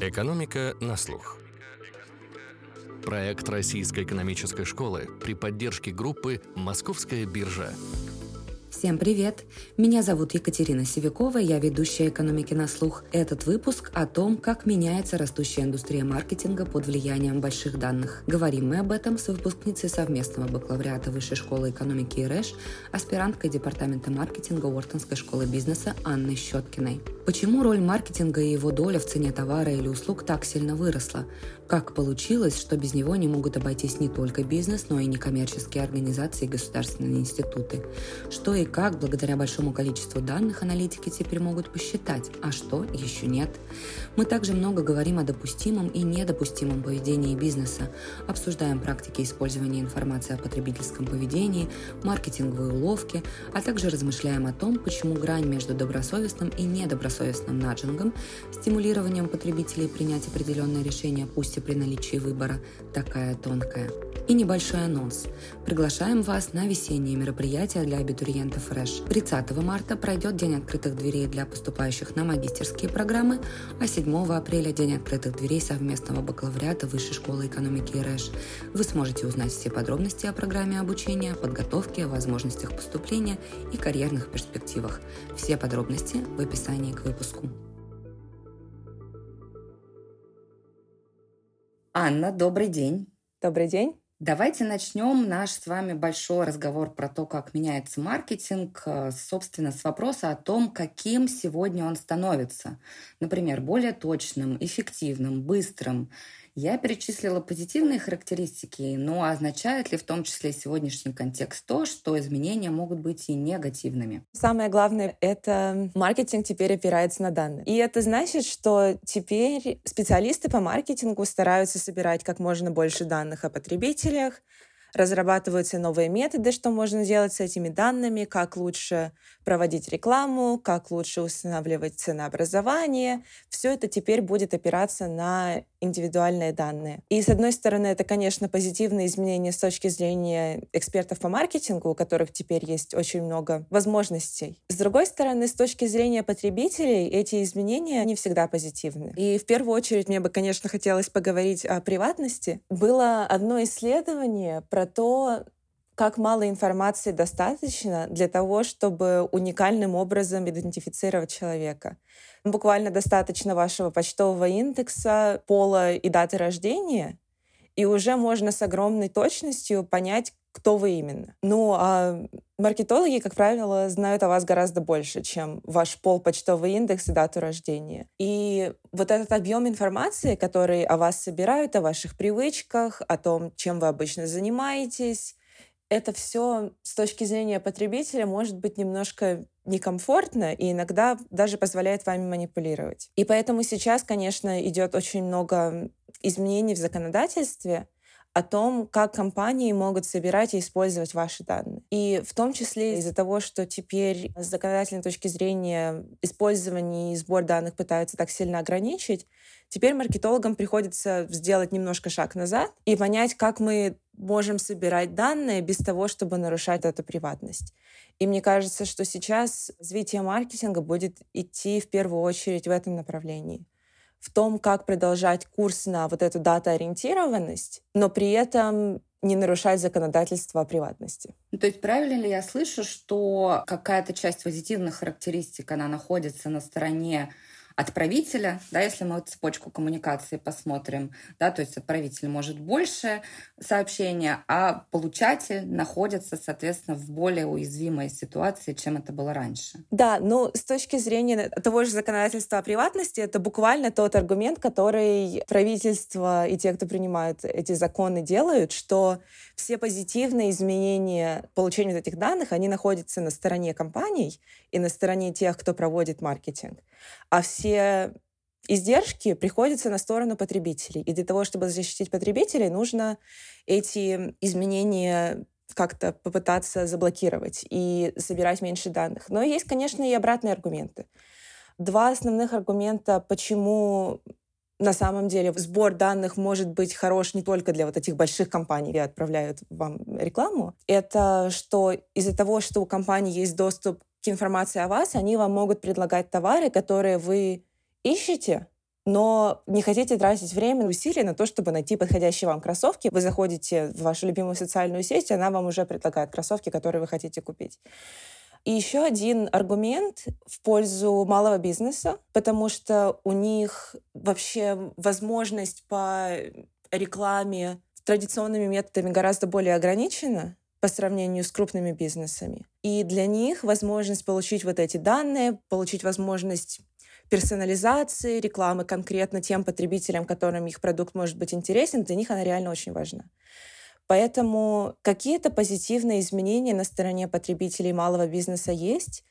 Экономика на слух. Проект Российской экономической школы при поддержке группы «Московская биржа». Всем привет! Меня зовут Екатерина Севякова, я ведущая «Экономики на слух». Этот выпуск о том, как меняется растущая индустрия маркетинга под влиянием больших данных. Говорим мы об этом с выпускницей совместного бакалавриата Высшей школы экономики ИРЭШ, аспиранткой департамента маркетинга Уортонской школы бизнеса Анной Щеткиной. Почему роль маркетинга и его доля в цене товара или услуг так сильно выросла? Как получилось, что без него не могут обойтись не только бизнес, но и некоммерческие организации и государственные институты? Что и как благодаря большому количеству данных аналитики теперь могут посчитать, а что еще нет? Мы также много говорим о допустимом и недопустимом поведении бизнеса, обсуждаем практики использования информации о потребительском поведении, маркетинговые уловки, а также размышляем о том, почему грань между добросовестным и недобросовестным наджингом, стимулированием потребителей принять определенное решение, пусть и при наличии выбора, такая тонкая. И небольшой анонс. Приглашаем вас на весеннее мероприятие для абитуриентов РЭШ. 30 марта пройдет День открытых дверей для поступающих на магистерские программы, а 7 апреля День открытых дверей совместного бакалавриата Высшей школы экономики РЭШ. Вы сможете узнать все подробности о программе обучения, подготовке, возможностях поступления и карьерных перспективах. Все подробности в описании к выпуску. Анна, добрый день. Добрый день. Давайте начнем наш с вами большой разговор про то, как меняется маркетинг, собственно, с вопроса о том, каким сегодня он становится. Например, более точным, эффективным, быстрым. Я перечислила позитивные характеристики, но означает ли в том числе сегодняшний контекст то, что изменения могут быть и негативными? Самое главное — это маркетинг теперь опирается на данные. И это значит, что теперь специалисты по маркетингу стараются собирать как можно больше данных о потребителях, разрабатываются новые методы, что можно делать с этими данными, как лучше проводить рекламу, как лучше устанавливать ценообразование. Все это теперь будет опираться на индивидуальные данные. И, с одной стороны, это, конечно, позитивные изменения с точки зрения экспертов по маркетингу, у которых теперь есть очень много возможностей. С другой стороны, с точки зрения потребителей, эти изменения не всегда позитивны. И в первую очередь мне бы, конечно, хотелось поговорить о приватности. Было одно исследование про то, как мало информации достаточно для того, чтобы уникальным образом идентифицировать человека. Буквально достаточно вашего почтового индекса, пола и даты рождения, и уже можно с огромной точностью понять, кто вы именно. Ну, а маркетологи, как правило, знают о вас гораздо больше, чем ваш пол, почтовый индекс и дату рождения. И вот этот объем информации, который о вас собирают, о ваших привычках, о том, чем вы обычно занимаетесь, это все с точки зрения потребителя может быть немножко некомфортно и иногда даже позволяет вами манипулировать. И поэтому сейчас, конечно, идет очень много изменений в законодательстве о том, как компании могут собирать и использовать ваши данные. И в том числе из-за того, что теперь с законодательной точки зрения использование и сбор данных пытаются так сильно ограничить, теперь маркетологам приходится сделать немножко шаг назад и понять, как мы можем собирать данные без того, чтобы нарушать эту приватность. И мне кажется, что сейчас развитие маркетинга будет идти в первую очередь в этом направлении. В том, как продолжать курс на вот эту дата-ориентированность, но при этом не нарушать законодательство о приватности. То есть правильно ли я слышу, что какая-то часть позитивных характеристик, она находится на стороне отправителя, да, если мы вот цепочку коммуникации посмотрим, да, то есть отправитель может больше сообщения, а получатель находится, соответственно, в более уязвимой ситуации, чем это было раньше. Да, но с точки зрения того же законодательства о приватности, это буквально тот аргумент, который правительство и те, кто принимают эти законы, делают, что все позитивные изменения получения этих данных, они находятся на стороне компаний и на стороне тех, кто проводит маркетинг. А все издержки приходятся на сторону потребителей. И для того, чтобы защитить потребителей, нужно эти изменения как-то попытаться заблокировать и собирать меньше данных. Но есть, конечно, и обратные аргументы. Два основных аргумента, почему на самом деле сбор данных может быть хорош не только для вот этих больших компаний, где отправляют вам рекламу. Это что из-за того, что у компании есть доступ к информации о вас, они вам могут предлагать товары, которые вы ищете, но не хотите тратить время и усилия на то, чтобы найти подходящие вам кроссовки. Вы заходите в вашу любимую социальную сеть, и она вам уже предлагает кроссовки, которые вы хотите купить. И еще один аргумент в пользу малого бизнеса, потому что у них вообще возможность по рекламе традиционными методами гораздо более ограничена по сравнению с крупными бизнесами. И для них возможность получить вот эти данные, получить возможность персонализации рекламы конкретно тем потребителям, которым их продукт может быть интересен, для них она реально очень важна. Поэтому какие-то позитивные изменения на стороне потребителей малого бизнеса есть,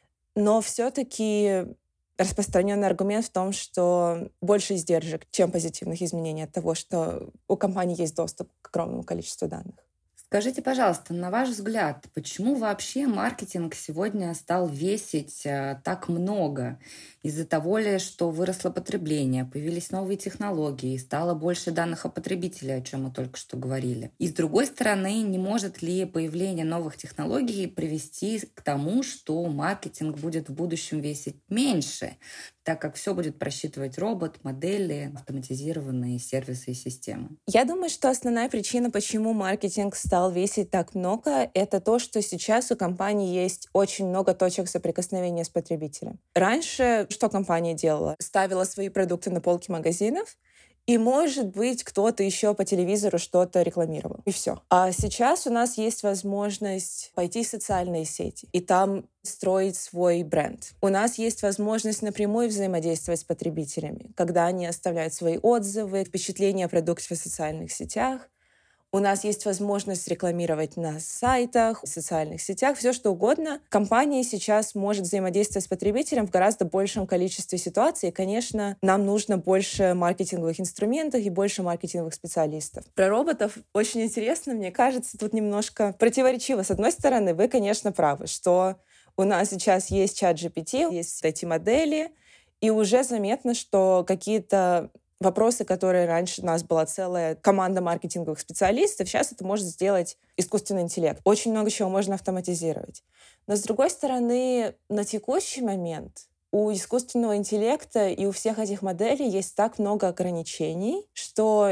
но все-таки распространенный аргумент в том, что больше издержек, чем позитивных изменений от того, что у компании есть доступ к огромному количеству данных. Скажите, пожалуйста, на ваш взгляд, почему вообще маркетинг сегодня стал весить так много? Из-за того ли, что выросло потребление, появились новые технологии, стало больше данных о потребителе, о чем мы только что говорили? И с другой стороны, не может ли появление новых технологий привести к тому, что маркетинг будет в будущем весить меньше, так как все будет просчитывать робот, модели, автоматизированные сервисы и системы? Я думаю, что основная причина, почему маркетинг стал весить так много, это то, что сейчас у компании есть очень много точек соприкосновения с потребителем. Раньше что компания делала? Ставила свои продукты на полки магазинов, и, может быть, кто-то еще по телевизору что-то рекламировал. И все. А сейчас у нас есть возможность пойти в социальные сети и там строить свой бренд. У нас есть возможность напрямую взаимодействовать с потребителями, когда они оставляют свои отзывы, впечатления о продукте в социальных сетях. У нас есть возможность рекламировать на сайтах, в социальных сетях, все что угодно. Компания сейчас может взаимодействовать с потребителем в гораздо большем количестве ситуаций. И, конечно, нам нужно больше маркетинговых инструментов и больше маркетинговых специалистов. Про роботов очень интересно, мне кажется, тут немножко противоречиво. С одной стороны, вы, конечно, правы, что у нас сейчас есть ChatGPT, есть эти модели, и уже заметно, что какие-то вопросы, которые раньше у нас была целая команда маркетинговых специалистов, сейчас это может сделать искусственный интеллект. Очень много чего можно автоматизировать. Но, с другой стороны, на текущий момент у искусственного интеллекта и у всех этих моделей есть так много ограничений, что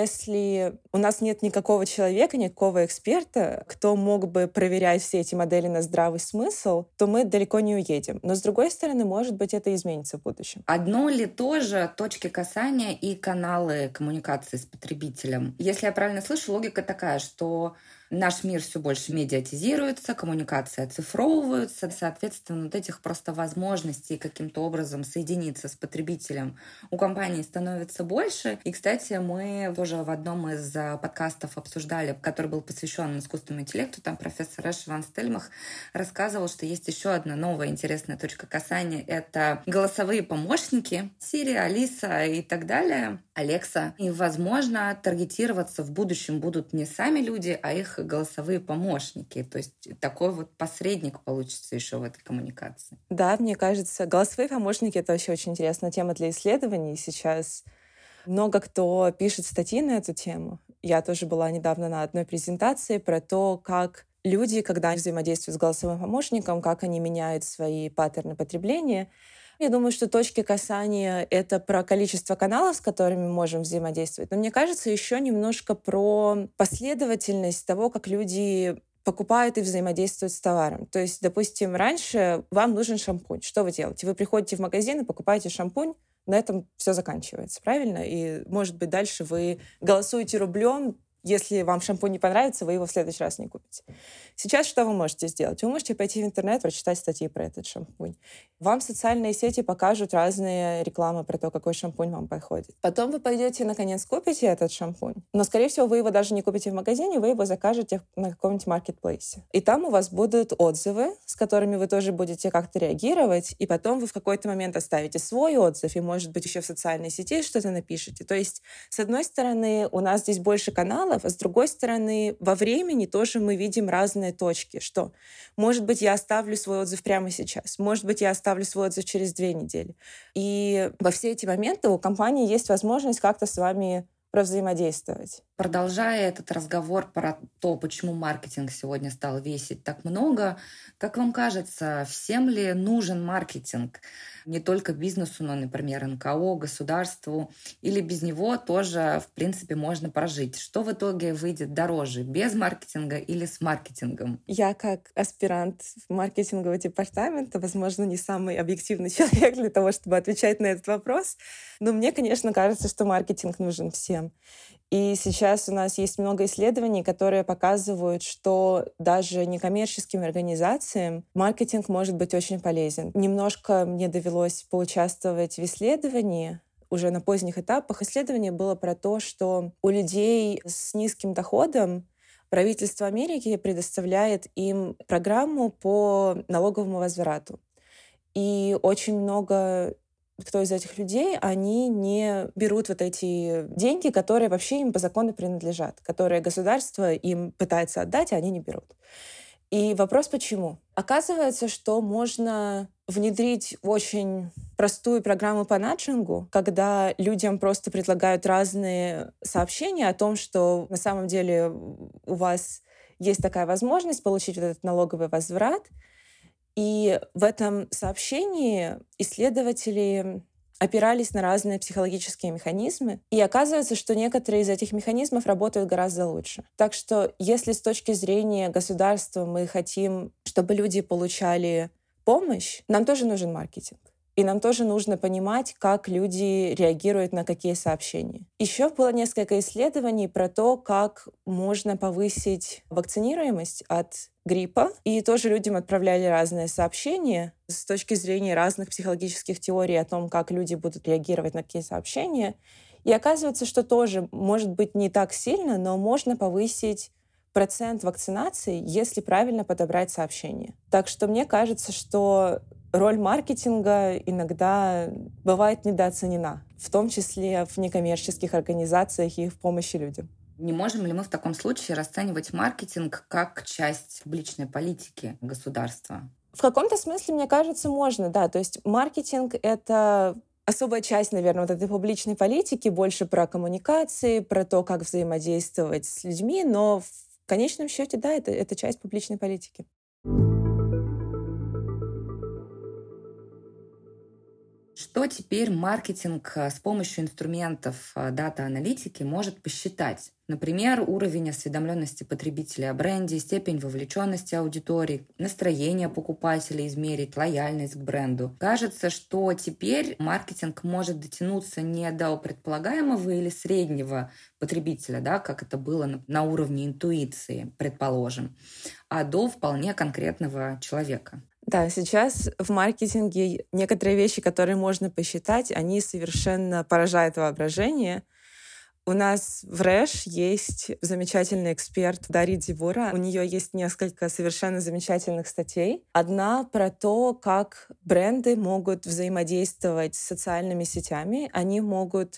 если у нас нет никакого человека, никакого эксперта, кто мог бы проверять все эти модели на здравый смысл, то мы далеко не уедем. Но, с другой стороны, может быть, это изменится в будущем. Одно ли то же точки касания и каналы коммуникации с потребителем? Если я правильно слышу, логика такая, что наш мир все больше медиатизируется, коммуникации оцифровываются, соответственно, вот этих просто возможностей каким-то образом соединиться с потребителем у компании становится больше. И, кстати, мы тоже в одном из подкастов обсуждали, который был посвящен искусственному интеллекту, там профессор Эш Ван Стельмах рассказывал, что есть еще одна новая интересная точка касания — это голосовые помощники Siri, Алиса и так далее, Алекса. И, возможно, таргетироваться в будущем будут не сами люди, а их голосовые помощники. То есть такой вот посредник получится еще в этой коммуникации. Да, мне кажется, голосовые помощники — это вообще очень интересная тема для исследований. Сейчас много кто пишет статьи на эту тему. Я тоже была недавно на одной презентации про то, как люди, когда взаимодействуют с голосовым помощником, как они меняют свои паттерны потребления. Я думаю, что точки касания — это про количество каналов, с которыми мы можем взаимодействовать. Но мне кажется, еще немножко про последовательность того, как люди покупают и взаимодействуют с товаром. То есть, допустим, раньше вам нужен шампунь. Что вы делаете? Вы приходите в магазин и покупаете шампунь, на этом все заканчивается, правильно? И, может быть, дальше вы голосуете рублем. Если вам шампунь не понравится, вы его в следующий раз не купите. Сейчас что вы можете сделать? Вы можете пойти в интернет, прочитать статьи про этот шампунь. Вам социальные сети покажут разные рекламы про то, какой шампунь вам подходит. Потом вы пойдете, наконец, купите этот шампунь. Но, скорее всего, вы его даже не купите в магазине, вы его закажете на каком-нибудь маркетплейсе. И там у вас будут отзывы, с которыми вы тоже будете как-то реагировать. И потом вы в какой-то момент оставите свой отзыв, и, может быть, еще в социальной сети что-то напишите. То есть, с одной стороны, у нас здесь больше каналов, а с другой стороны, во времени тоже мы видим разные точки, что, может быть, я оставлю свой отзыв прямо сейчас, может быть, я оставлю свой отзыв через 2 недели. И во все эти моменты у компании есть возможность как-то с вами взаимодействовать. Продолжая этот разговор про то, почему маркетинг сегодня стал весить так много, как вам кажется, всем ли нужен маркетинг? не только бизнесу, но, например, НКО, государству, или без него тоже, в принципе, можно прожить? Что в итоге выйдет дороже, без маркетинга или с маркетингом? Я как аспирант в маркетинговый департамент, возможно, не самый объективный человек для того, чтобы отвечать на этот вопрос, но мне, конечно, кажется, что маркетинг нужен всем. И сейчас у нас есть много исследований, которые показывают, что даже некоммерческим организациям маркетинг может быть очень полезен. Немножко мне довелось поучаствовать в исследовании. Уже на поздних этапах исследование было про то, что у людей с низким доходом правительство Америки предоставляет им программу по налоговому возврату. И очень много кто из этих людей, они не берут вот эти деньги, которые вообще им по закону принадлежат, которые государство им пытается отдать, а они не берут. И вопрос почему? Оказывается, что можно внедрить очень простую программу по наджингу, когда людям просто предлагают разные сообщения о том, что на самом деле у вас есть такая возможность получить вот этот налоговый возврат. И в этом сообщении исследователи опирались на разные психологические механизмы, и оказывается, что некоторые из этих механизмов работают гораздо лучше. Так что если с точки зрения государства мы хотим, чтобы люди получали помощь, нам тоже нужен маркетинг. И нам тоже нужно понимать, как люди реагируют на какие сообщения. Еще было несколько исследований про то, как можно повысить вакцинируемость от гриппа. И тоже людям отправляли разные сообщения с точки зрения разных психологических теорий о том, как люди будут реагировать на какие сообщения. И оказывается, что тоже, может быть, не так сильно, но можно повысить процент вакцинации, если правильно подобрать сообщение. Так что мне кажется, что роль маркетинга иногда бывает недооценена, в том числе в некоммерческих организациях и в помощи людям. Не можем ли мы в таком случае расценивать маркетинг как часть публичной политики государства? В каком-то смысле, мне кажется, можно, да. То есть маркетинг — это особая часть, наверное, вот этой публичной политики, больше про коммуникации, про то, как взаимодействовать с людьми, но в конечном счете, да, это часть публичной политики. Что теперь маркетинг с помощью инструментов дата-аналитики может посчитать? Например, уровень осведомленности потребителя о бренде, степень вовлеченности аудитории, настроение покупателей измерить, лояльность к бренду. Кажется, что теперь маркетинг может дотянуться не до предполагаемого или среднего потребителя, да, как это было на уровне интуиции, предположим, а до вполне конкретного человека. Да, сейчас в маркетинге некоторые вещи, которые можно посчитать, они совершенно поражают воображение. У нас в РЭШ есть замечательный эксперт Дарья Дивура. У нее есть несколько совершенно замечательных статей. Одна про то, как бренды могут взаимодействовать с социальными сетями. Они могут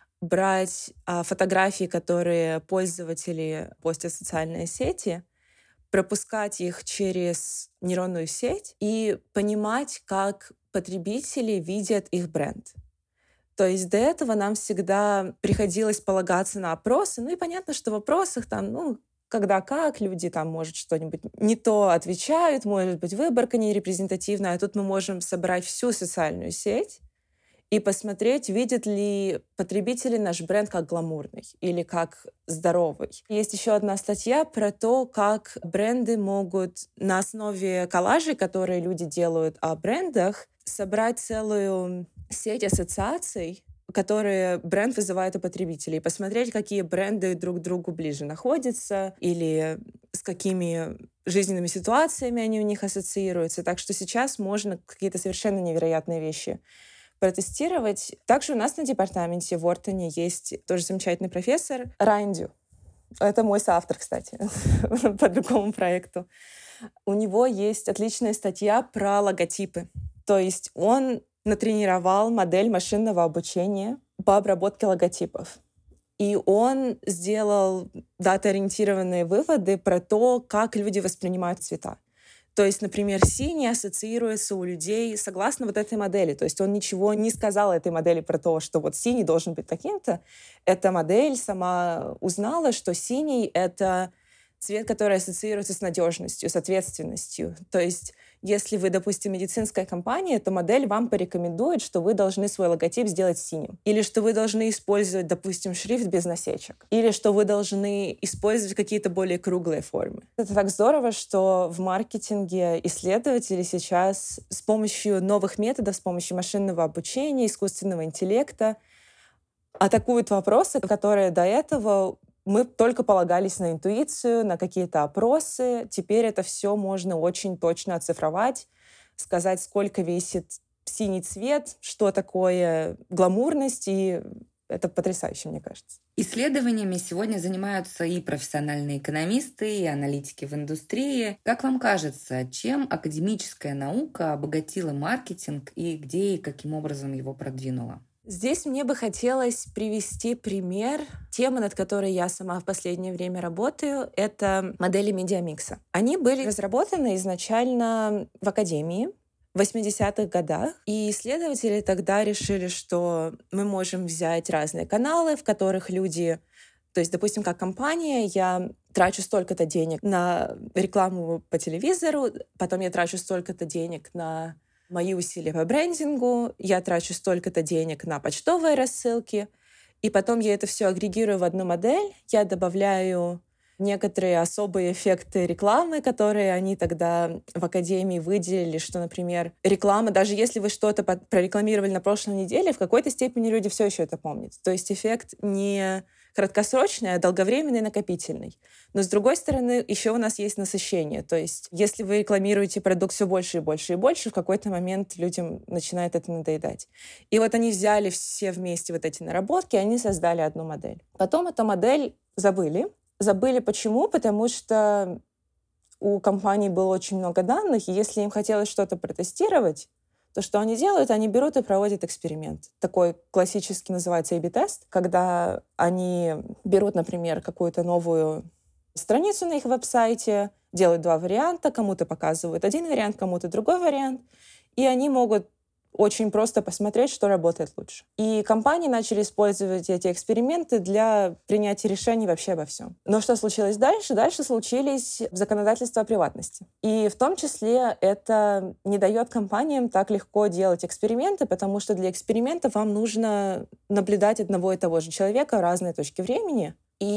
брать фотографии, которые пользователи постят в социальные сети, пропускать их через нейронную сеть и понимать, как потребители видят их бренд. То есть до этого нам всегда приходилось полагаться на опросы. Ну и понятно, что в опросах там, когда как, люди там, может, что-нибудь не то отвечают, может быть, выборка нерепрезентативная, а тут мы можем собрать всю социальную сеть и посмотреть, видят ли потребители наш бренд как гламурный или как здоровый. Есть еще одна статья про то, как бренды могут на основе коллажей, которые люди делают о брендах, собрать целую сеть ассоциаций, которые бренд вызывает у потребителей, посмотреть, какие бренды друг к другу ближе находятся или с какими жизненными ситуациями они у них ассоциируются. Так что сейчас можно какие-то совершенно невероятные вещи протестировать. Также у нас на департаменте в Уортоне есть тоже замечательный профессор Райндю. Это мой соавтор, кстати, по другому проекту. У него есть отличная статья про логотипы. То есть он натренировал модель машинного обучения по обработке логотипов. И он сделал дата-ориентированные выводы про то, как люди воспринимают цвета. То есть, например, синий ассоциируется у людей согласно вот этой модели. То есть он ничего не сказал этой модели про то, что вот синий должен быть таким-то. Эта модель сама узнала, что синий — это цвет, который ассоциируется с надежностью, с ответственностью. То есть Если вы, допустим, медицинская компания, то модель вам порекомендует, что вы должны свой логотип сделать синим. Или что вы должны использовать, допустим, шрифт без насечек. Или что вы должны использовать какие-то более круглые формы. Это так здорово, что в маркетинге исследователи сейчас с помощью новых методов, с помощью машинного обучения, искусственного интеллекта атакуют вопросы, которые до этого мы только полагались на интуицию, на какие-то опросы. Теперь это все можно очень точно оцифровать, сказать, сколько весит синий цвет, что такое гламурность, и это потрясающе, мне кажется. Исследованиями сегодня занимаются и профессиональные экономисты, и аналитики в индустрии. Как вам кажется, чем академическая наука обогатила маркетинг и где и каким образом его продвинула? Здесь мне бы хотелось привести пример темы, над которой я сама в последнее время работаю. Это модели медиамикса. Они были разработаны изначально в академии в 80-х годах, и исследователи тогда решили, что мы можем взять разные каналы, в которых люди... То есть, допустим, как компания, я трачу столько-то денег на рекламу по телевизору, потом я трачу столько-то денег на мои усилия по брендингу, я трачу столько-то денег на почтовые рассылки, и потом я это все агрегирую в одну модель, я добавляю некоторые особые эффекты рекламы, которые они тогда в академии выделили, что, например, реклама, даже если вы что-то прорекламировали на прошлой неделе, в какой-то степени люди все еще это помнят. То есть эффект не краткосрочный, а долговременный, накопительный. Но, с другой стороны, еще у нас есть насыщение. То есть если вы рекламируете продукт все больше и больше и больше, в какой-то момент людям начинает это надоедать. И вот они взяли все вместе вот эти наработки, и они создали одну модель. Потом эту модель забыли. Забыли почему? Потому что у компаний было очень много данных, и если им хотелось что-то протестировать, то что они делают? Они берут и проводят эксперимент. Такой классический называется A/B-тест, когда они берут, например, какую-то новую страницу на их веб-сайте, делают два варианта, кому-то показывают один вариант, кому-то другой вариант, и они могут очень просто посмотреть, что работает лучше. И компании начали использовать эти эксперименты для принятия решений вообще обо всем. Но что случилось дальше? Дальше случились законодательства о приватности. И в том числе это не дает компаниям так легко делать эксперименты, потому что для экспериментов вам нужно наблюдать одного и того же человека в разные точки времени.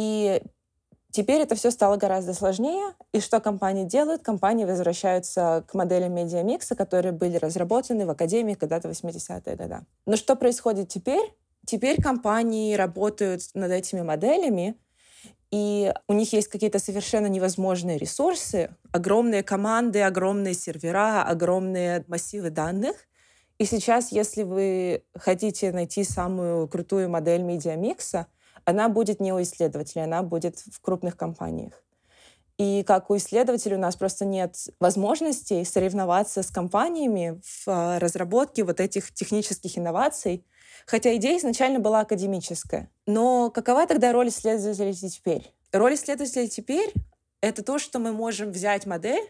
И теперь это все стало гораздо сложнее. И что компании делают? Компании возвращаются к моделям медиамикса, которые были разработаны в академии когда-то в 80-е годы. Но что происходит теперь? Теперь компании работают над этими моделями, и у них есть какие-то совершенно невозможные ресурсы, огромные команды, огромные сервера, огромные массивы данных. И сейчас, если вы хотите найти самую крутую модель медиамикса, она будет не у исследователей, она будет в крупных компаниях. И как у исследователей у нас просто нет возможностей соревноваться с компаниями в разработке вот этих технических инноваций, хотя идея изначально была академическая. Но какова тогда роль исследователей теперь? Роль исследователей теперь — это то, что мы можем взять модель,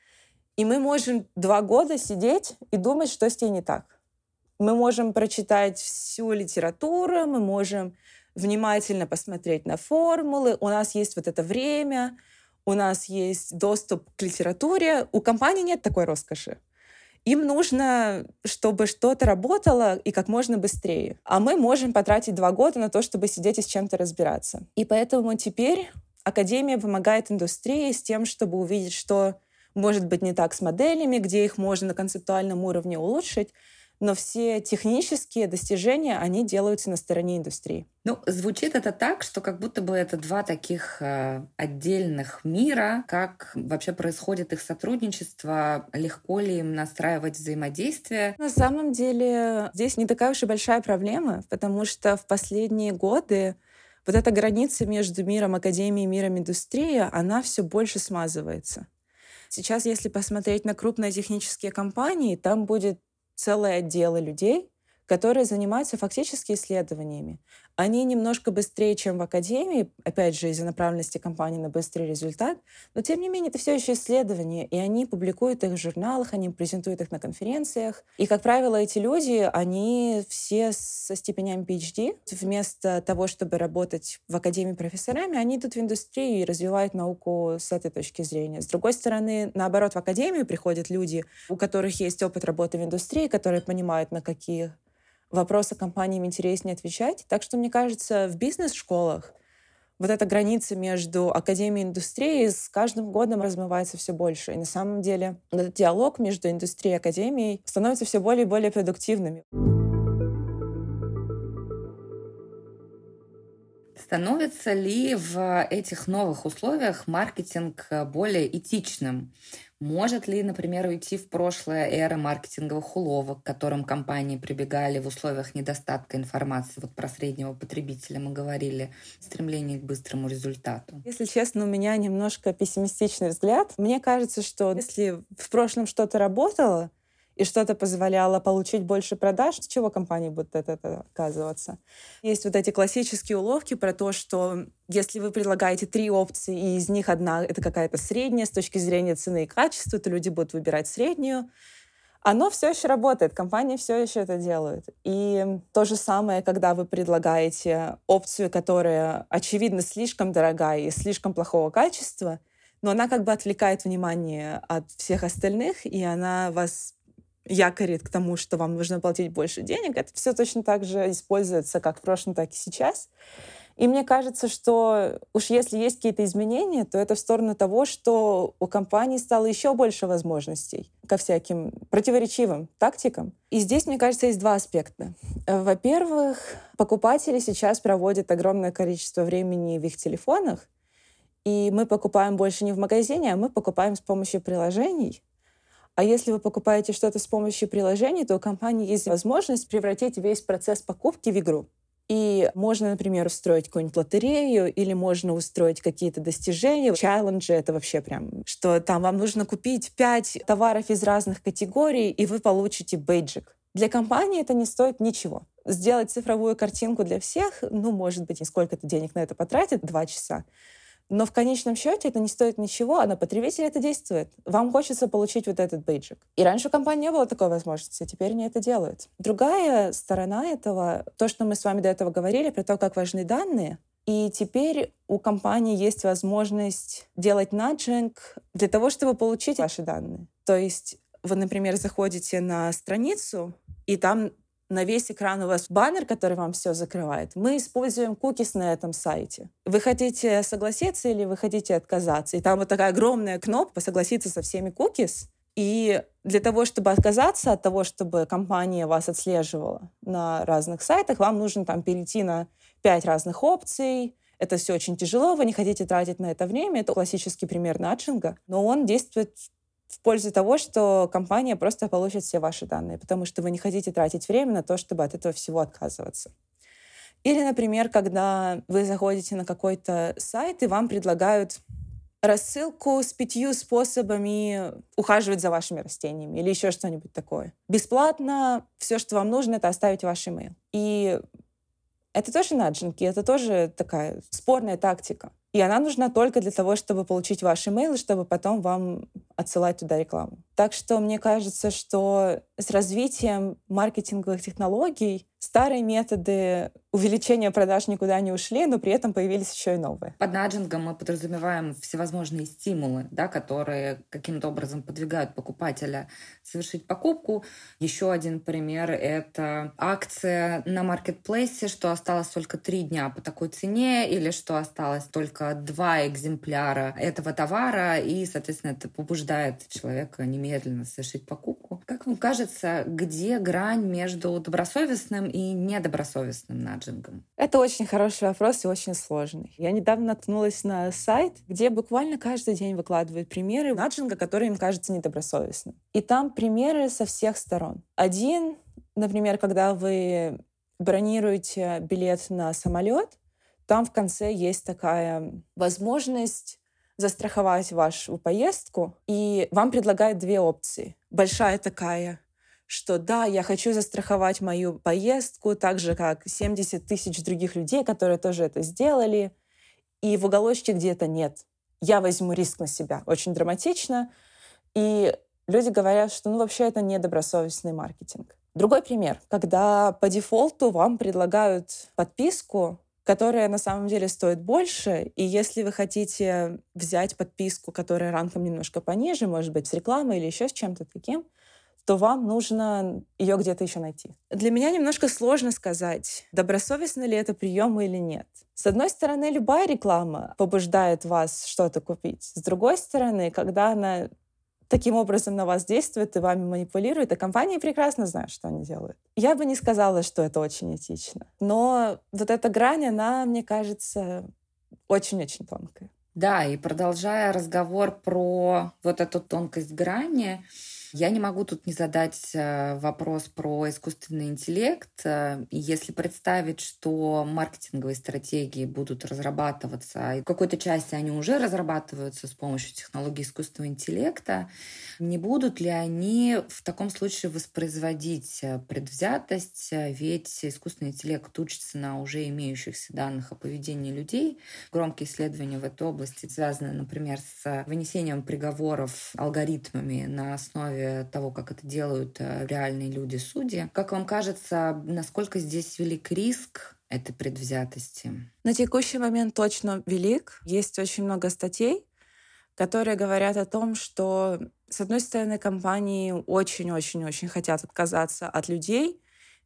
и мы можем 2 года сидеть и думать, что с ней не так. Мы можем прочитать всю литературу, мы можем внимательно посмотреть на формулы, у нас есть вот это время, у нас есть доступ к литературе. У компаний нет такой роскоши. Им нужно, чтобы что-то работало и как можно быстрее. А мы можем потратить 2 года на то, чтобы сидеть и с чем-то разбираться. И поэтому теперь академия помогает индустрии с тем, чтобы увидеть, что может быть не так с моделями, где их можно на концептуальном уровне улучшить, но все технические достижения, они делаются на стороне индустрии. Звучит это так, что как будто бы это 2 таких отдельных мира. Как вообще происходит их сотрудничество? Легко ли им настраивать взаимодействие? На самом деле здесь не такая уж и большая проблема, потому что в последние годы вот эта граница между миром академии и миром индустрии, она все больше смазывается. Сейчас, если посмотреть на крупные технические компании, там будет целые отделы людей, которые занимаются фактически исследованиями. Они немножко быстрее, чем в академии, опять же, из-за направленности компании на быстрый результат, но тем не менее это все еще исследования, и они публикуют их в журналах, они презентуют их на конференциях. И, как правило, эти люди, они все со степенями PhD. Вместо того, чтобы работать в академии профессорами, они идут в индустрию и развивают науку с этой точки зрения. С другой стороны, наоборот, в академию приходят люди, у которых есть опыт работы в индустрии, которые понимают, на какие вопросы компаниям интереснее отвечать. Так что, мне кажется, в бизнес-школах вот эта граница между академией и индустрией с каждым годом размывается все больше. И на самом деле этот диалог между индустрией и академией становится все более и более продуктивным. Становится ли в этих новых условиях маркетинг более этичным? Может ли, например, уйти в прошлое эра маркетинговых уловок, к которым компании прибегали в условиях недостатка информации? Вот про среднего потребителя мы говорили, стремление к быстрому результату. Если честно, у меня немножко пессимистичный взгляд. Мне кажется, что если в прошлом что-то работало, и что-то позволяло получить больше продаж, с чего компании будут от этого отказываться? Есть вот эти классические уловки про то, что если вы предлагаете 3 опции, и из них одна — это какая-то средняя с точки зрения цены и качества, то люди будут выбирать среднюю. Оно все еще работает, компании все еще это делают. И то же самое, когда вы предлагаете опцию, которая, очевидно, слишком дорогая и слишком плохого качества, но она как бы отвлекает внимание от всех остальных, и она вас якорит к тому, что вам нужно платить больше денег. Это все точно так же используется как в прошлом, так и сейчас. И мне кажется, что уж если есть какие-то изменения, то это в сторону того, что у компании стало еще больше возможностей ко всяким противоречивым тактикам. И здесь, мне кажется, есть 2 аспекта. Во-первых, покупатели сейчас проводят огромное количество времени в их телефонах, и мы покупаем больше не в магазине, а мы покупаем с помощью приложений. А если вы покупаете что-то с помощью приложений, то у компании есть возможность превратить весь процесс покупки в игру. И можно, например, устроить какую-нибудь лотерею, или можно устроить какие-то достижения. Челленджи — это вообще прям, что там вам нужно купить 5 товаров из разных категорий, и вы получите бейджик. Для компании это не стоит ничего. Сделать цифровую картинку для всех, может быть, сколько-то денег на это потратит, 2 часа. Но в конечном счете это не стоит ничего, а на потребителя это действует. Вам хочется получить вот этот бейджик. И раньше у компании не было такой возможности, а теперь они это делают. Другая сторона этого, то, что мы с вами до этого говорили, про то, как важны данные. И теперь у компании есть возможность делать наджинг для того, чтобы получить ваши данные. То есть вы, например, заходите на страницу, и там на весь экран у вас баннер, который вам все закрывает. Мы используем кукис на этом сайте. Вы хотите согласиться или вы хотите отказаться? И там вот такая огромная кнопка «Согласиться со всеми кукис». И для того, чтобы отказаться от того, чтобы компания вас отслеживала на разных сайтах, вам нужно там перейти на 5 разных опций. Это все очень тяжело, вы не хотите тратить на это время. Это классический пример наджинга, но он действует в пользу того, что компания просто получит все ваши данные, потому что вы не хотите тратить время на то, чтобы от этого всего отказываться. Или, например, когда вы заходите на какой-то сайт, и вам предлагают рассылку с 5 способами ухаживать за вашими растениями или еще что-нибудь такое. Бесплатно все, что вам нужно, это оставить ваш имейл. И это тоже наджинг, и это тоже такая спорная тактика. И она нужна только для того, чтобы получить ваш имейл, и чтобы потом вам отсылать туда рекламу. Так что мне кажется, что с развитием маркетинговых технологий старые методы увеличения продаж никуда не ушли, но при этом появились еще и новые. Под наджингом мы подразумеваем всевозможные стимулы, которые каким-то образом подвигают покупателя совершить покупку. Еще один пример — это акция на маркетплейсе, что осталось только 3 дня по такой цене, или что осталось только 2 экземпляра этого товара, и, соответственно, это побуждает человека немедленно совершить покупку. Как вам кажется, где грань между добросовестным и недобросовестным наджингом? Это очень хороший вопрос и очень сложный. Я недавно наткнулась на сайт, где буквально каждый день выкладывают примеры наджинга, которые им кажутся недобросовестным. И там примеры со всех сторон. Один, например, когда вы бронируете билет на самолет, там в конце есть такая возможность застраховать вашу поездку, и вам предлагают 2 опции. Большая такая что да, я хочу застраховать мою поездку, так же, как 70 тысяч других людей, которые тоже это сделали, и в уголочке где-то нет. Я возьму риск на себя. Очень драматично. И люди говорят, что вообще это недобросовестный маркетинг. Другой пример. Когда по дефолту вам предлагают подписку, которая на самом деле стоит больше, и если вы хотите взять подписку, которая ранком немножко пониже, может быть, с рекламой или еще с чем-то таким, то вам нужно ее где-то еще найти. Для меня немножко сложно сказать, добросовестно ли это прием или нет. С одной стороны, любая реклама побуждает вас что-то купить. С другой стороны, когда она таким образом на вас действует и вами манипулирует, а компании прекрасно знают, что они делают. Я бы не сказала, что это очень этично. Но вот эта грань, она, мне кажется, очень-очень тонкая. Да, и продолжая разговор про вот эту тонкость грани, я не могу тут не задать вопрос про искусственный интеллект. И если представить, что маркетинговые стратегии будут разрабатываться, и в какой-то части они уже разрабатываются с помощью технологий искусственного интеллекта, не будут ли они в таком случае воспроизводить предвзятость? Ведь искусственный интеллект учится на уже имеющихся данных о поведении людей. Громкие исследования в этой области связаны, например, с вынесением приговоров алгоритмами на основе того, как это делают реальные люди-судьи. Как вам кажется, насколько здесь велик риск этой предвзятости? На текущий момент точно велик. Есть очень много статей, которые говорят о том, что, с одной стороны, компании очень-очень-очень хотят отказаться от людей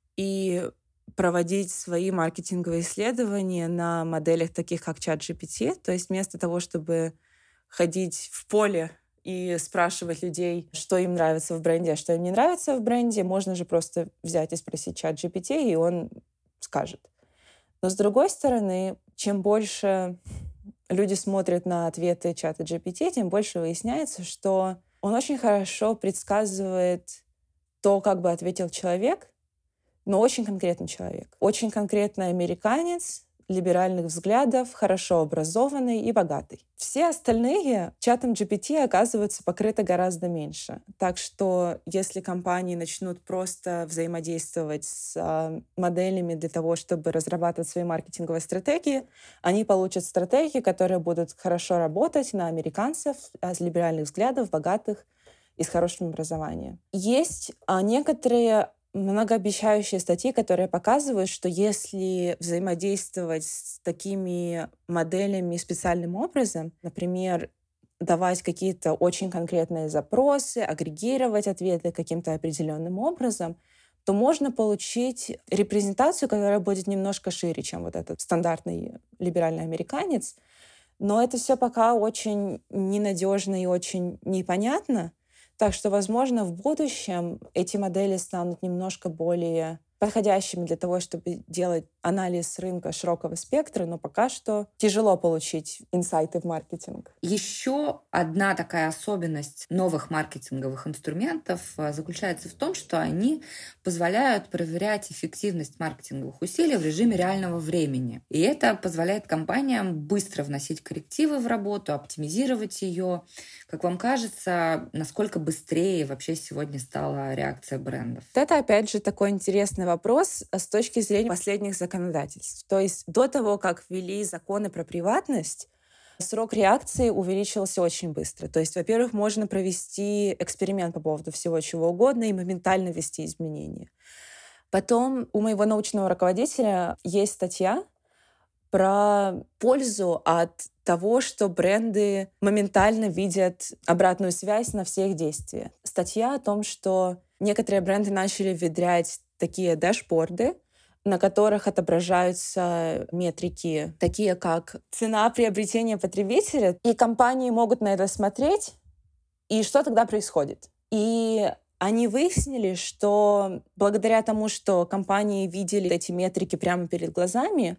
и проводить свои маркетинговые исследования на моделях таких, как ChatGPT. То есть вместо того, чтобы ходить в поле и спрашивать людей, что им нравится в бренде, а что им не нравится в бренде, можно же просто взять и спросить ChatGPT, и он скажет. Но с другой стороны, чем больше люди смотрят на ответы чата GPT, тем больше выясняется, что он очень хорошо предсказывает то, как бы ответил человек, но очень конкретный человек. Очень конкретный американец, либеральных взглядов, хорошо образованный и богатый. Все остальные чатом GPT оказываются покрыты гораздо меньше. Так что если компании начнут просто взаимодействовать с моделями для того, чтобы разрабатывать свои маркетинговые стратегии, они получат стратегии, которые будут хорошо работать на американцев с либеральных взглядов, богатых и с хорошим образованием. Есть некоторые многообещающие статьи, которые показывают, что если взаимодействовать с такими моделями специальным образом, например, давать какие-то очень конкретные запросы, агрегировать ответы каким-то определенным образом, то можно получить репрезентацию, которая будет немножко шире, чем вот этот стандартный либеральный американец. Но это все пока очень ненадежно и очень непонятно. Так что, возможно, в будущем эти модели станут немножко более подходящими для того, чтобы делать анализ рынка широкого спектра, но пока что тяжело получить инсайты в маркетинг. Еще одна такая особенность новых маркетинговых инструментов заключается в том, что они позволяют проверять эффективность маркетинговых усилий в режиме реального времени. И это позволяет компаниям быстро вносить коррективы в работу, оптимизировать ее. Как вам кажется, насколько быстрее вообще сегодня стала реакция брендов? Это, опять же, такой интересный вопрос с точки зрения последних законодательств. То есть до того, как ввели законы про приватность, срок реакции увеличился очень быстро. То есть, во-первых, можно провести эксперимент по поводу всего чего угодно и моментально ввести изменения. Потом у моего научного руководителя есть статья про пользу от того, что бренды моментально видят обратную связь на все их действия. Статья о том, что некоторые бренды начали внедрять такие дэшборды, на которых отображаются метрики, такие как цена приобретения потребителя, и компании могут на это смотреть, и что тогда происходит. И они выяснили, что благодаря тому, что компании видели эти метрики прямо перед глазами,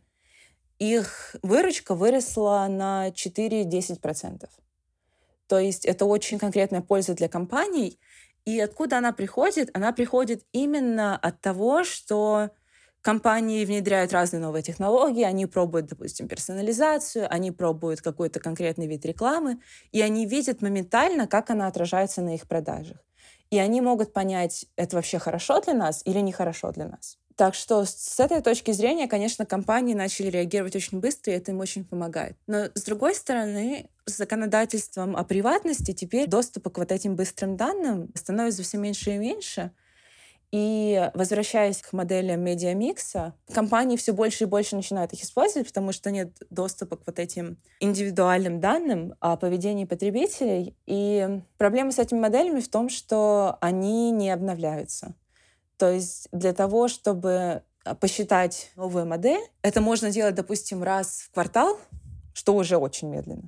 их выручка выросла на 4-10%. То есть это очень конкретная польза для компаний. И откуда она приходит? Она приходит именно от того, что компании внедряют разные новые технологии, они пробуют, допустим, персонализацию, они пробуют какой-то конкретный вид рекламы, и они видят моментально, как она отражается на их продажах. И они могут понять, это вообще хорошо для нас или нехорошо для нас. Так что с этой точки зрения, конечно, компании начали реагировать очень быстро, и это им очень помогает. Но, с другой стороны, с законодательством о приватности теперь доступа к вот этим быстрым данным становится все меньше и меньше. И возвращаясь к моделям медиамикса, компании все больше и больше начинают их использовать, потому что нет доступа к вот этим индивидуальным данным о поведении потребителей. И проблема с этими моделями в том, что они не обновляются. То есть для того, чтобы посчитать новую модель, это можно делать, допустим, раз в квартал, что уже очень медленно.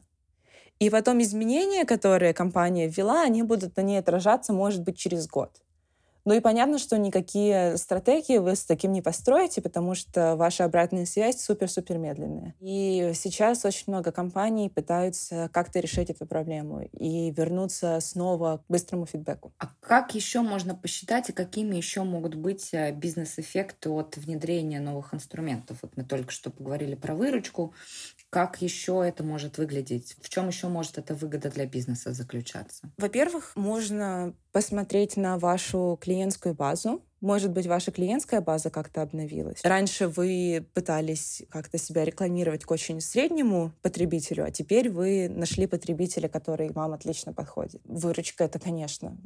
И потом изменения, которые компания ввела, они будут на ней отражаться, может быть, через год. Ну и понятно, что никакие стратегии вы с таким не построите, потому что ваша обратная связь супер-супер медленная. И сейчас очень много компаний пытаются как-то решить эту проблему и вернуться снова к быстрому фидбэку. А как еще можно посчитать, и какими еще могут быть бизнес-эффекты от внедрения новых инструментов? Вот мы только что поговорили про выручку. Как еще это может выглядеть? В чем еще может эта выгода для бизнеса заключаться? Во-первых, можно посмотреть на вашу клиентскую базу. Может быть, ваша клиентская база как-то обновилась. Раньше вы пытались как-то себя рекламировать к очень среднему потребителю, а теперь вы нашли потребителя, который вам отлично подходит. Выручка — это, конечно,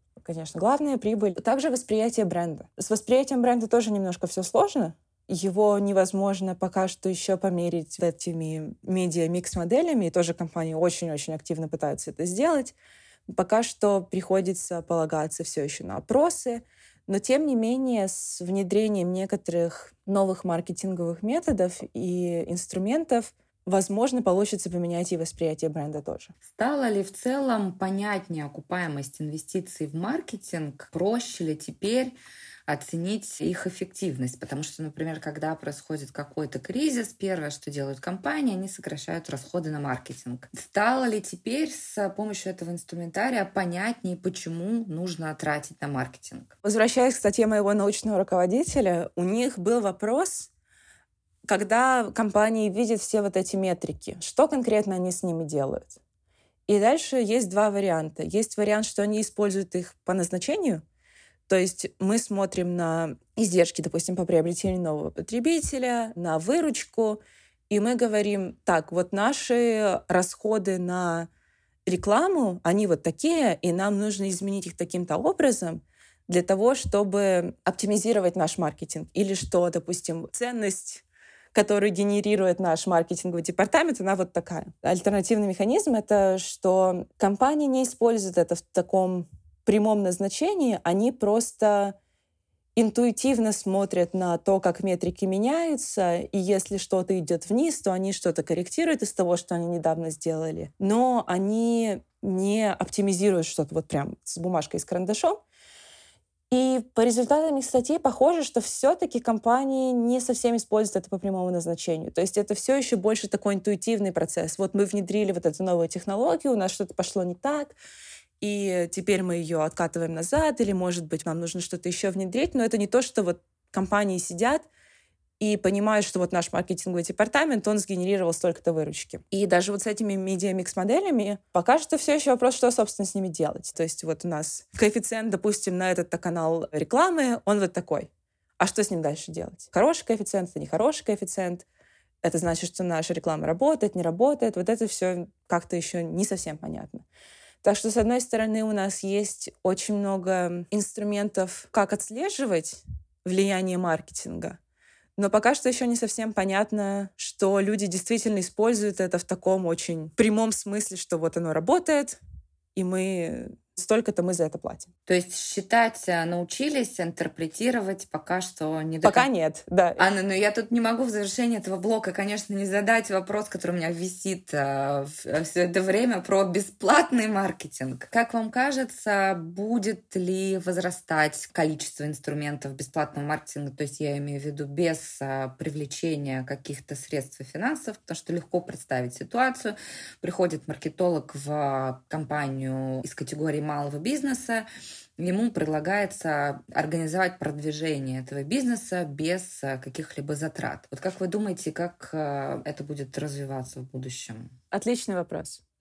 главная прибыль. Также восприятие бренда. С восприятием бренда тоже немножко все сложно. Его невозможно пока что еще померить этими медиа-микс-моделями, и тоже компании очень-очень активно пытаются это сделать. Пока что приходится полагаться все еще на опросы, но тем не менее с внедрением некоторых новых маркетинговых методов и инструментов возможно, получится поменять и восприятие бренда тоже. Стало ли в целом понятнее окупаемость инвестиций в маркетинг? Проще ли теперь оценить их эффективность? Потому что, например, когда происходит какой-то кризис, первое, что делают компании, они сокращают расходы на маркетинг. Стало ли теперь с помощью этого инструментария понятнее, почему нужно тратить на маркетинг? Возвращаясь к статье моего научного руководителя, у них был вопрос, когда компании видят все вот эти метрики, что конкретно они с ними делают? И дальше есть два варианта. Есть вариант, что они используют их по назначению, то есть мы смотрим на издержки, допустим, по приобретению нового потребителя, на выручку, и мы говорим, так, вот наши расходы на рекламу, они вот такие, и нам нужно изменить их таким-то образом для того, чтобы оптимизировать наш маркетинг. Или что, допустим, ценность, которую генерирует наш маркетинговый департамент, она вот такая. Альтернативный механизм — это что компании не используют это в таком прямом назначении, они просто интуитивно смотрят на то, как метрики меняются, и если что-то идет вниз, то они что-то корректируют из того, что они недавно сделали, но они не оптимизируют что-то вот прям с бумажкой и с карандашом. И по результатам их статьи похоже, что все-таки компании не совсем используют это по прямому назначению. То есть это все еще больше такой интуитивный процесс. Вот мы внедрили вот эту новую технологию, у нас что-то пошло не так, и теперь мы ее откатываем назад, или, может быть, нам нужно что-то еще внедрить, но это не то, что вот компании сидят и понимают, что вот наш маркетинговый департамент, он сгенерировал столько-то выручки. И даже вот с этими медиа-микс-моделями пока что все еще вопрос, что, собственно, с ними делать. То есть вот у нас коэффициент, допустим, на этот канал рекламы, он вот такой. А что с ним дальше делать? Хороший коэффициент, это нехороший коэффициент. Это значит, что наша реклама работает, не работает. Вот это все как-то еще не совсем понятно. Так что, с одной стороны, у нас есть очень много инструментов, как отслеживать влияние маркетинга, но пока что еще не совсем понятно, что люди действительно используют это в таком очень прямом смысле, что вот оно работает, и столько-то мы за это платим. То есть считать научились, интерпретировать пока что не до Пока нет, да. Анна, но я тут не могу в завершении этого блока, конечно, не задать вопрос, который у меня висит все это время, про бесплатный маркетинг. Как вам кажется, будет ли возрастать количество инструментов бесплатного маркетинга? То есть я имею в виду без привлечения каких-то средств и финансов, потому что легко представить ситуацию. Приходит маркетолог в компанию из категории малого бизнеса, ему предлагается организовать продвижение этого бизнеса без каких-либо затрат. Вот как вы думаете, как это будет развиваться в будущем? Отличный вопрос.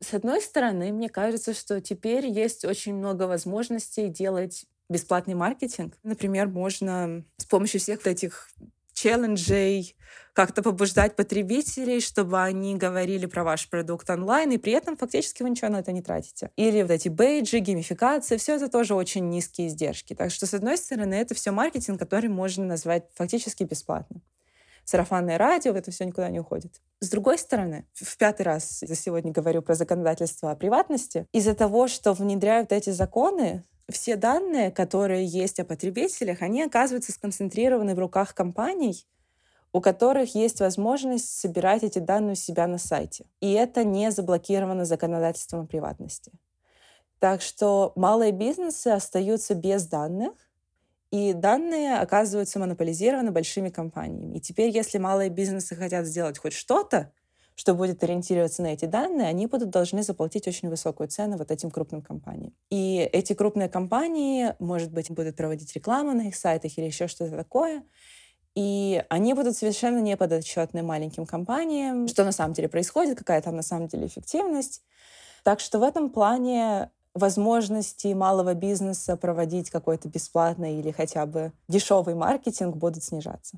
С одной стороны, мне кажется, что теперь есть очень много возможностей делать бесплатный маркетинг. Например, можно с помощью всех вот этих челленджей как-то побуждать потребителей, чтобы они говорили про ваш продукт онлайн, и при этом фактически вы ничего на это не тратите. Или вот эти бейджи, геймификация, все это тоже очень низкие издержки. Так что, с одной стороны, это все маркетинг, который можно назвать фактически бесплатным. Сарафанное радио, это все никуда не уходит. С другой стороны, в 5-й раз за сегодня говорю про законодательство о приватности. Из-за того, что внедряют эти законы, все данные, которые есть о потребителях, они оказываются сконцентрированы в руках компаний, у которых есть возможность собирать эти данные у себя на сайте. И это не заблокировано законодательством о приватности. Так что малые бизнесы остаются без данных, и данные оказываются монополизированы большими компаниями. И теперь, если малые бизнесы хотят сделать хоть что-то, что будет ориентироваться на эти данные, они должны заплатить очень высокую цену вот этим крупным компаниям. И эти крупные компании, может быть, будут проводить рекламу на их сайтах или еще что-то такое, и они будут совершенно не подотчетны маленьким компаниям, что на самом деле происходит, какая там на самом деле эффективность. Так что в этом плане возможности малого бизнеса проводить какой-то бесплатный или хотя бы дешевый маркетинг будут снижаться.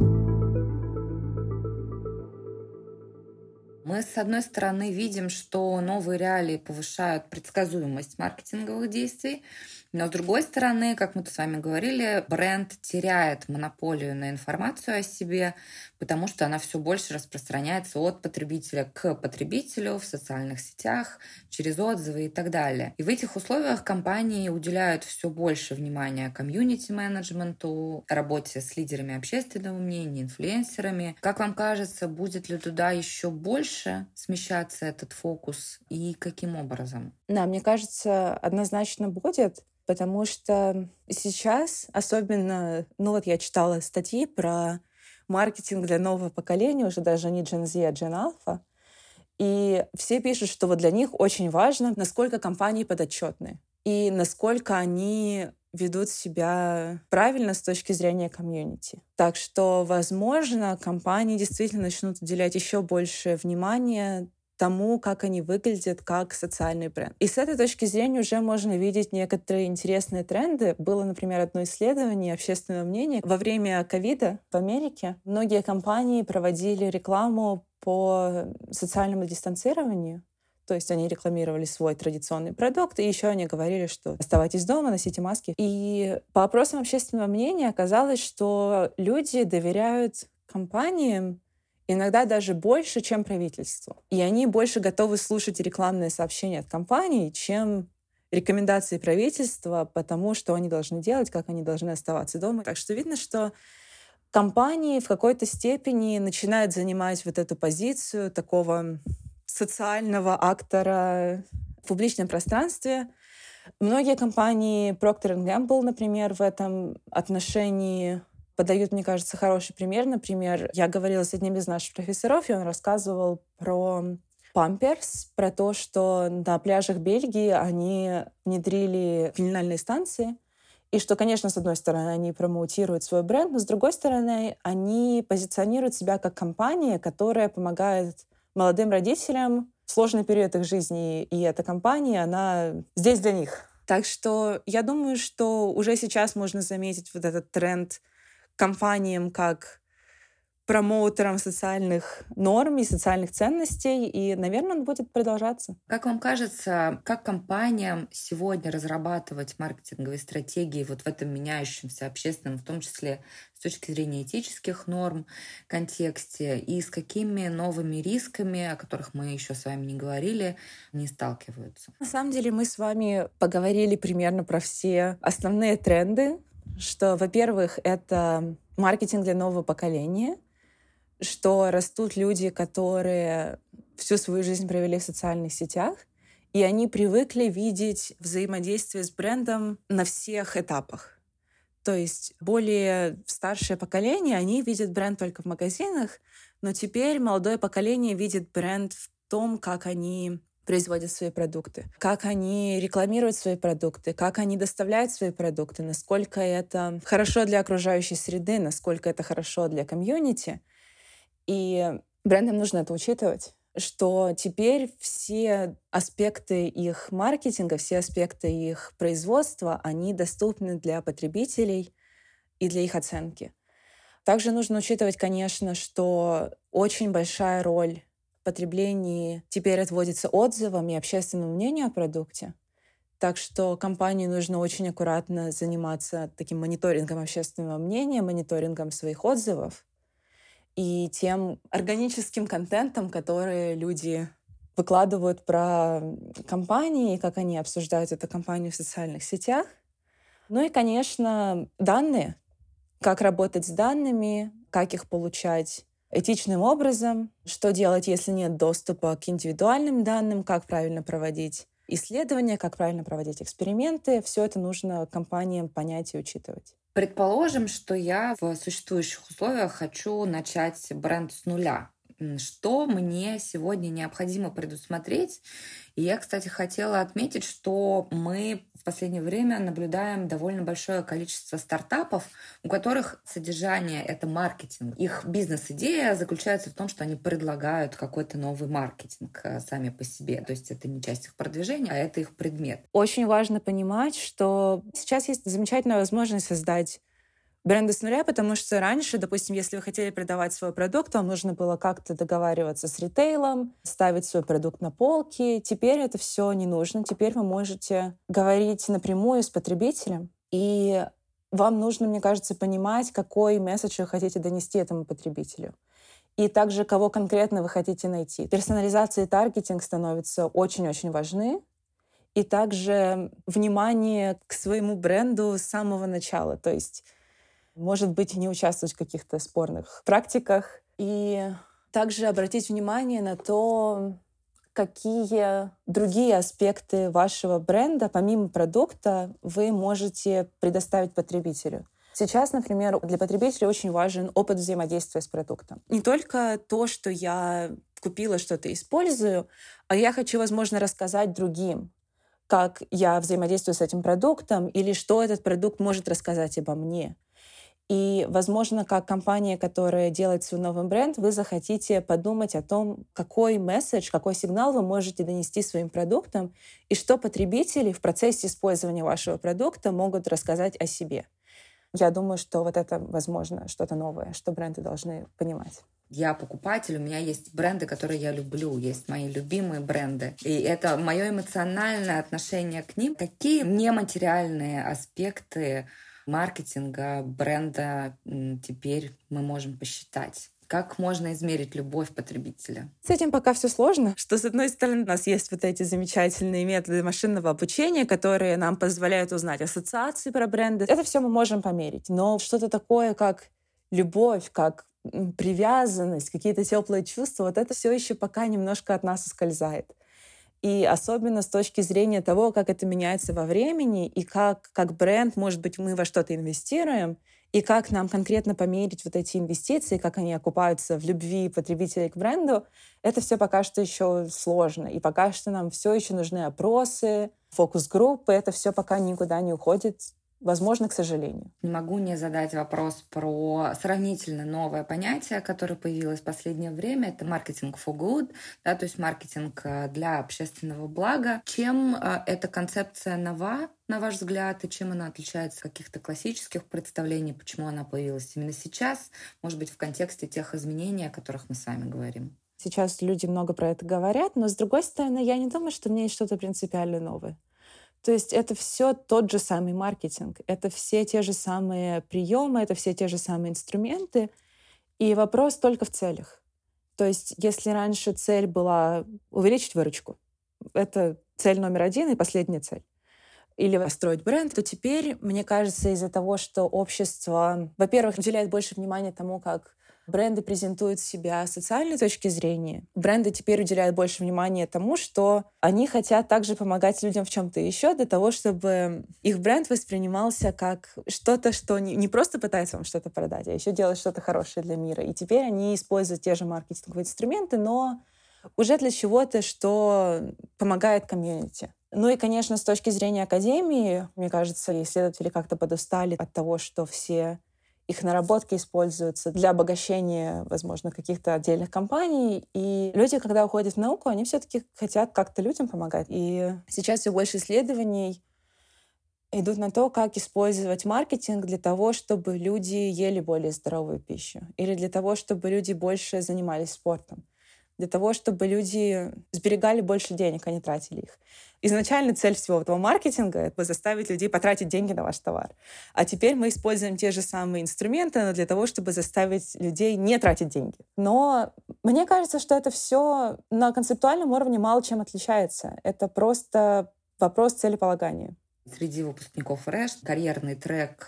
Мы, с одной стороны, видим, что новые реалии повышают предсказуемость маркетинговых действий, но с другой стороны, как мы с вами говорили, бренд теряет монополию на информацию о себе, потому что она все больше распространяется от потребителя к потребителю в социальных сетях, через отзывы и так далее. И в этих условиях компании уделяют все больше внимания комьюнити-менеджменту, работе с лидерами общественного мнения, инфлюенсерами. Как вам кажется, будет ли туда еще больше смещаться этот фокус и каким образом? Да, мне кажется, однозначно будет, потому что сейчас, особенно, я читала статьи про маркетинг для нового поколения, уже даже не Gen Z, а Gen Alpha, и все пишут, что вот для них очень важно, насколько компании подотчетны и насколько они ведут себя правильно с точки зрения комьюнити. Так что, возможно, компании действительно начнут уделять еще больше внимания тому, как они выглядят как социальный бренд. И с этой точки зрения уже можно видеть некоторые интересные тренды. Было, например, одно исследование общественного мнения. Во время ковида в Америке многие компании проводили рекламу по социальному дистанцированию. То есть они рекламировали свой традиционный продукт, и еще они говорили, что оставайтесь дома, носите маски. И по опросам общественного мнения оказалось, что люди доверяют компаниям иногда даже больше, чем правительству. И они больше готовы слушать рекламные сообщения от компаний, чем рекомендации правительства по тому, что они должны делать, как они должны оставаться дома. Так что видно, что компании в какой-то степени начинают занимать вот эту позицию такого социального актора в публичном пространстве. Многие компании, Procter & Gamble, например, в этом отношении подают, мне кажется, хороший пример. Например, я говорила с одним из наших профессоров, и он рассказывал про Pampers, про то, что на пляжах Бельгии они внедрили пеленальные станции, и что, конечно, с одной стороны, они промоутируют свой бренд, но с другой стороны, они позиционируют себя как компания, которая помогает молодым родителям в сложный период их жизни, и эта компания, она здесь для них. Так что я думаю, что уже сейчас можно заметить вот этот тренд компаниям как промоутерам социальных норм и социальных ценностей, и, наверное, он будет продолжаться. Как вам кажется, как компаниям сегодня разрабатывать маркетинговые стратегии вот в этом меняющемся общественном, в том числе с точки зрения этических норм, контексте, и с какими новыми рисками, о которых мы еще с вами не говорили, не сталкиваются? На самом деле мы с вами поговорили примерно про все основные тренды, что, во-первых, это маркетинг для нового поколения, что растут люди, которые всю свою жизнь провели в социальных сетях, и они привыкли видеть взаимодействие с брендом на всех этапах. То есть более старшее поколение, они видят бренд только в магазинах, но теперь молодое поколение видит бренд в том, как они производят свои продукты, как они рекламируют свои продукты, как они доставляют свои продукты, насколько это хорошо для окружающей среды, насколько это хорошо для комьюнити. И брендам нужно это учитывать. что теперь все аспекты их маркетинга, все аспекты их производства, они доступны для потребителей и для их оценки. Также нужно учитывать, конечно, что очень большая роль в потреблении теперь отводится отзывам и общественному мнению о продукте. Так что компании нужно очень аккуратно заниматься таким мониторингом общественного мнения, мониторингом своих отзывов и тем органическим контентом, который люди выкладывают про компании, как они обсуждают эту компанию в социальных сетях. Ну и, конечно, данные. Как работать с данными, как их получать этичным образом, что делать, если нет доступа к индивидуальным данным, как правильно проводить исследования, как правильно проводить эксперименты. Все это нужно компаниям понять и учитывать. Предположим, что я в существующих условиях хочу начать бренд с нуля. Что мне сегодня необходимо предусмотреть? И я, кстати, хотела отметить, что мы в последнее время наблюдаем довольно большое количество стартапов, у которых содержание — это маркетинг. Их бизнес-идея заключается в том, что они предлагают какой-то новый маркетинг сами по себе. То есть это не часть их продвижения, а это их предмет. Очень важно понимать, что сейчас есть замечательная возможность создать бренды с нуля, потому что раньше, допустим, если вы хотели продавать свой продукт, вам нужно было как-то договариваться с ритейлом, ставить свой продукт на полки. Теперь это все не нужно. Теперь вы можете говорить напрямую с потребителем. И вам нужно, мне кажется, понимать, какой месседж вы хотите донести этому потребителю. И также, кого конкретно вы хотите найти. Персонализация и таргетинг становятся очень-очень важны. И также внимание к своему бренду с самого начала. То есть может быть, не участвовать в каких-то спорных практиках. И также обратить внимание на то, какие другие аспекты вашего бренда, помимо продукта, вы можете предоставить потребителю. Сейчас, например, для потребителя очень важен опыт взаимодействия с продуктом. Не только то, что я купила, что-то использую, а я хочу, возможно, рассказать другим, как я взаимодействую с этим продуктом или что этот продукт может рассказать обо мне. И, возможно, как компания, которая делает свой новый бренд, вы захотите подумать о том, какой месседж, какой сигнал вы можете донести своим продуктом, и что потребители в процессе использования вашего продукта могут рассказать о себе. Я думаю, что вот это, возможно, что-то новое, что бренды должны понимать. Я покупатель, у меня есть бренды, которые я люблю, есть мои любимые бренды. И это мое эмоциональное отношение к ним. Какие нематериальные аспекты маркетинга, бренда теперь мы можем посчитать? Как можно измерить любовь потребителя? С этим пока все сложно, что, с одной стороны, у нас есть вот эти замечательные методы машинного обучения, которые нам позволяют узнать ассоциации про бренды. Это все мы можем померить. Но что-то такое, как любовь, как привязанность, какие-то теплые чувства, вот это все еще пока немножко от нас ускользает. И особенно с точки зрения того, как это меняется во времени, и как бренд, может быть, мы во что-то инвестируем, и как нам конкретно померить вот эти инвестиции, как они окупаются в любви потребителей к бренду, это все пока что еще сложно. И пока что нам все еще нужны опросы, фокус-группы, это все пока никуда не уходит. Возможно, к сожалению. Не могу не задать вопрос про сравнительно новое понятие, которое появилось в последнее время. Это маркетинг for good, да, то есть маркетинг для общественного блага. Чем эта концепция нова, на ваш взгляд, и чем она отличается от каких-то классических представлений, почему она появилась именно сейчас, может быть, в контексте тех изменений, о которых мы с вами говорим? Сейчас люди много про это говорят, но, с другой стороны, я не думаю, что в ней есть что-то принципиально новое. То есть это все тот же самый маркетинг, это все те же самые приемы, это все те же самые инструменты, и вопрос только в целях. То есть если раньше цель была увеличить выручку, это цель номер один и последняя цель, или построить бренд, то теперь, мне кажется, из-за того, что общество, во-первых, уделяет больше внимания тому, как бренды презентуют себя с социальной точки зрения. Бренды теперь уделяют больше внимания тому, что они хотят также помогать людям в чем-то еще для того, чтобы их бренд воспринимался как что-то, что не просто пытается вам что-то продать, а еще делать что-то хорошее для мира. И теперь они используют те же маркетинговые инструменты, но уже для чего-то, что помогает комьюнити. Ну и, конечно, с точки зрения академии, мне кажется, исследователи как-то подустали от того, что все их наработки используются для обогащения, возможно, каких-то отдельных компаний. И люди, когда уходят в науку, они все-таки хотят как-то людям помогать. И сейчас все больше исследований идут на то, как использовать маркетинг для того, чтобы люди ели более здоровую пищу, или для того, чтобы люди больше занимались спортом, для того, чтобы люди сберегали больше денег, а не тратили их. Изначально цель всего этого маркетинга — это заставить людей потратить деньги на ваш товар. А теперь мы используем те же самые инструменты, но для того, чтобы заставить людей не тратить деньги. Но мне кажется, что это все на концептуальном уровне мало чем отличается. Это просто вопрос целеполагания. Среди выпускников РЭШ карьерный трек,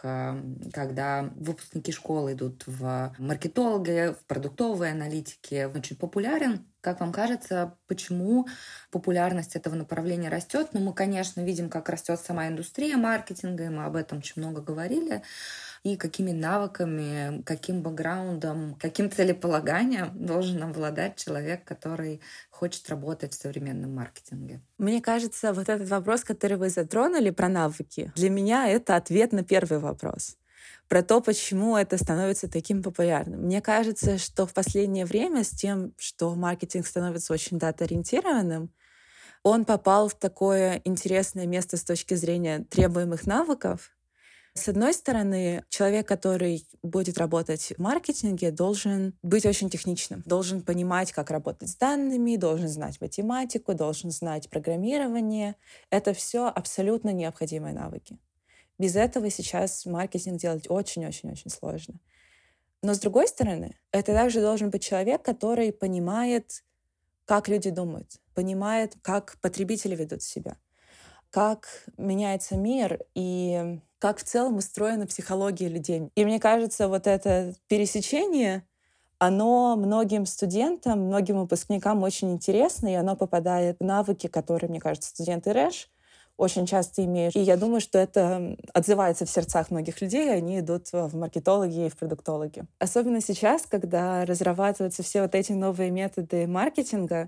когда выпускники школы идут в маркетологи, в продуктовые аналитики, очень популярен. Как вам кажется, почему популярность этого направления растет? Ну, мы, конечно, видим, как растет сама индустрия маркетинга, и мы об этом очень много говорили. И какими навыками, каким бэкграундом, каким целеполаганием должен обладать человек, который хочет работать в современном маркетинге? Мне кажется, вот этот вопрос, который вы затронули про навыки, для меня это ответ на первый вопрос. Про то, почему это становится таким популярным. Мне кажется, что в последнее время с тем, что маркетинг становится очень дата-ориентированным, он попал в такое интересное место с точки зрения требуемых навыков. С одной стороны, человек, который будет работать в маркетинге, должен быть очень техничным, должен понимать, как работать с данными, должен знать математику, должен знать программирование. Это все абсолютно необходимые навыки. Без этого сейчас маркетинг делать очень-очень-очень сложно. Но с другой стороны, это также должен быть человек, который понимает, как люди думают, понимает, как потребители ведут себя, как меняется мир и как в целом устроена психология людей. И мне кажется, вот это пересечение, оно многим студентам, многим выпускникам очень интересно, и оно попадает в навыки, которые, мне кажется, студенты РЭШ очень часто имеют. И я думаю, что это отзывается в сердцах многих людей, и они идут в маркетологи и в продуктологи. Особенно сейчас, когда разрабатываются все вот эти новые методы маркетинга,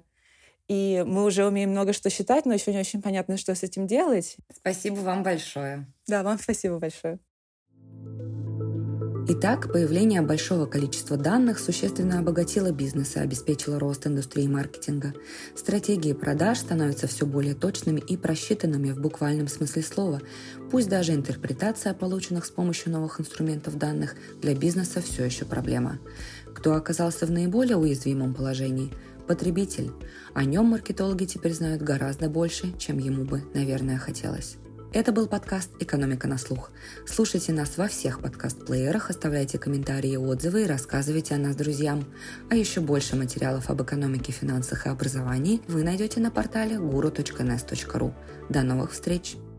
и мы уже умеем много что считать, но еще не очень понятно, что с этим делать. Спасибо вам большое. Да, вам спасибо большое. Итак, появление большого количества данных существенно обогатило бизнес и обеспечило рост индустрии маркетинга. Стратегии продаж становятся все более точными и просчитанными в буквальном смысле слова. Пусть даже интерпретация полученных с помощью новых инструментов данных для бизнеса все еще проблема. Кто оказался в наиболее уязвимом положении? Потребитель. О нем маркетологи теперь знают гораздо больше, чем ему бы, наверное, хотелось. Это был подкаст «Экономика на слух». Слушайте нас во всех подкаст-плеерах, оставляйте комментарии и отзывы и рассказывайте о нас друзьям. А еще больше материалов об экономике, финансах и образовании вы найдете на портале guru.nes.ru. До новых встреч!